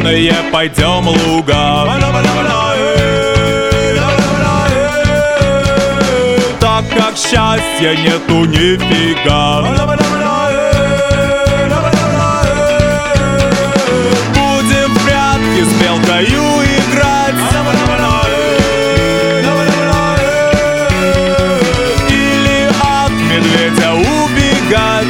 зеленые пойдем луга. Так как счастья нету нифига. Будем в прятки с белкою играть. Или от медведя убегать.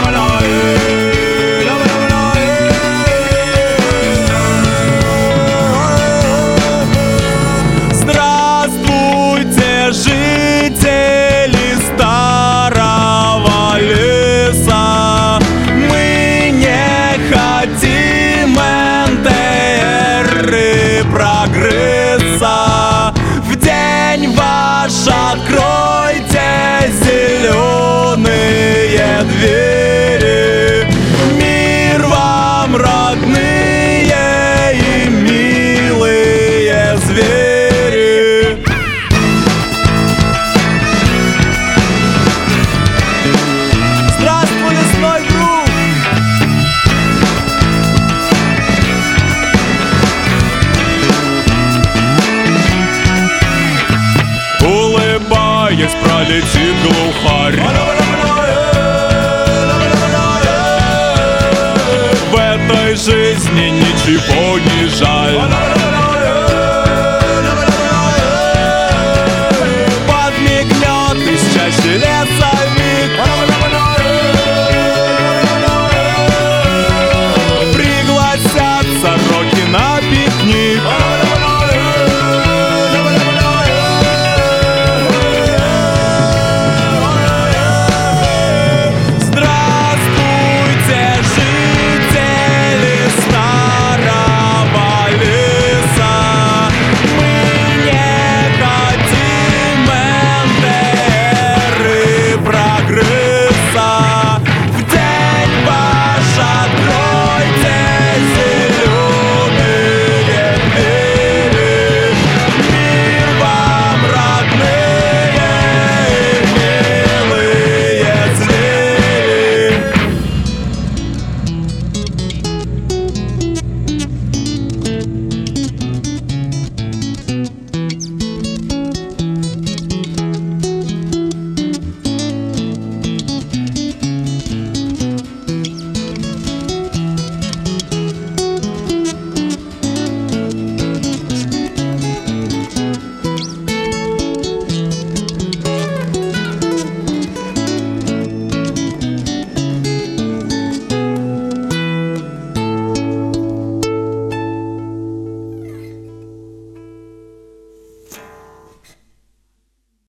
Здравствуйте, жители старого леса. Мы не хотим НТР и прогресса. В день ваш откройте зеленые двери. Мир вам, родные и милые звери. Здравствуй, лесной друг! Улыбаясь, пролетит глухарь. В этой жизни ничего не жаль.